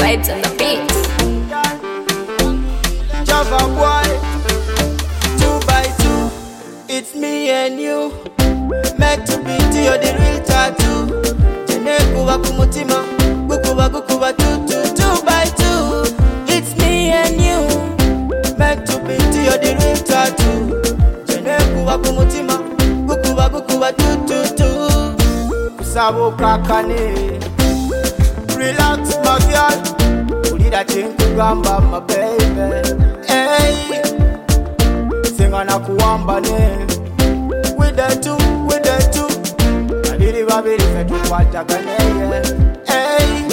vibes on the beat. Java boy, 2x2. It's me and you. Meant to be to you, the real tattoo. Jene kuwa kumutima, gukuwa gukuwa tutu. 2x2. It's me and you. Meant to be to you, the real tattoo. Jene kuwa kumutima, gukuwa gukuwa tutu. Kusabo kakane. Relax my girl. Ulida chinkugamba my baby. Hey, singa na kuwamba ne. With the two. Nadiri babiri fetu kwa chakane. Hey,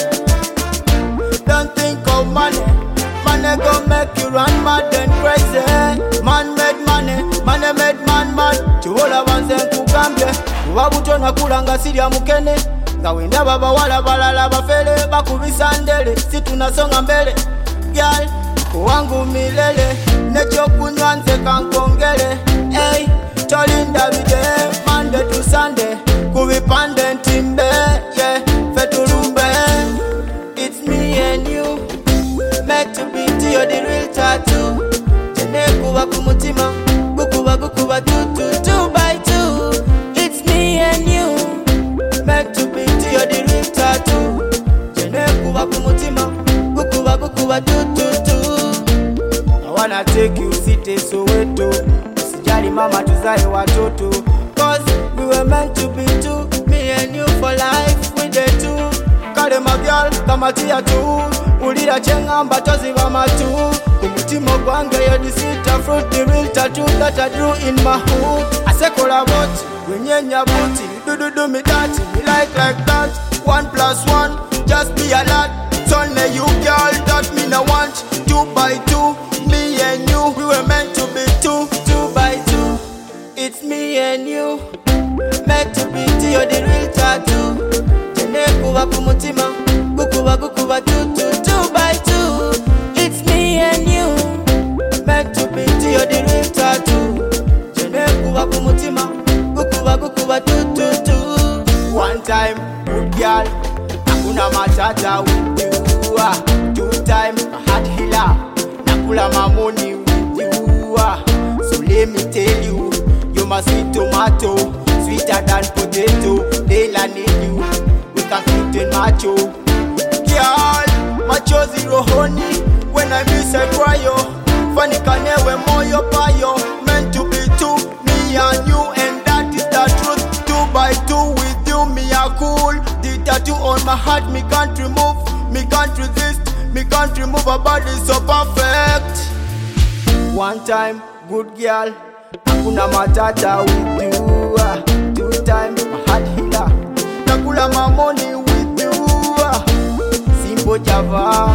don't think of money. Money gon' make you run mad and crazy. Man made money, money made man mad. Chiwola wanze nkugambye. Wabuto nakulanga sirya mukene. Ngawinda baba wala balala bafele. Bakubisa ndele, si tunasonga mbele. Girl, kuwangu milele. Necho kunywa nze kankongele. Hey, tolinda bide, Monday to Sunday. Kubipande ntimbe, yeah, fetulumbe. It's me and you. Meant to be to you, the real tattoo. Jene kuwa kumutima, gukuwa tutu. 2x2. It's me and you. Meant to be to you, the real tattoo. Jene kuwa kumutima, gukuwa tutu. I wanna take you city Soweto. Usijali mama tuzae watoto. Cause we were meant to be two. Me and you for life with the two. Kale my girl kama tia tu. Ulira chengamba toziba matu. Kumutima gwange you're the sweet fruit. The real tattoo that I drew in my hood. Asekola boti, wenyenya booty. Do me dirty, me like that. 1+1, just be a lot. It's only you girl that me no want. 2x2, me and you. We were meant to be two. 2x2, it's me and you. Meant to be to you, the real tattoo. Jene kuwa kumutima, gukuwa tutu. 2x2, it's me and you. Meant to be to you, the real tattoo. Jene kuwa kumutima, gukuwa tutu. One time, good girl, hakuna matata with you. 2 time, hard healer, nakula mamoni with you. So let me tell you, you my sweet tomato, sweeter than potato. They'll need you, we can fit in macho. Girl, machozi rohoni, when I miss I cry yo. Funny kanewe moyo payo, meant to be two, me and you, and that is the truth. 2x2 with you, me a cool. The tattoo on my heart, me can't remove, me can't resist, me can't remove a body so perfect. One time, good girl, hakuna matata with you. 2 time, hard healer, nakula mamoni with you. Simple Java.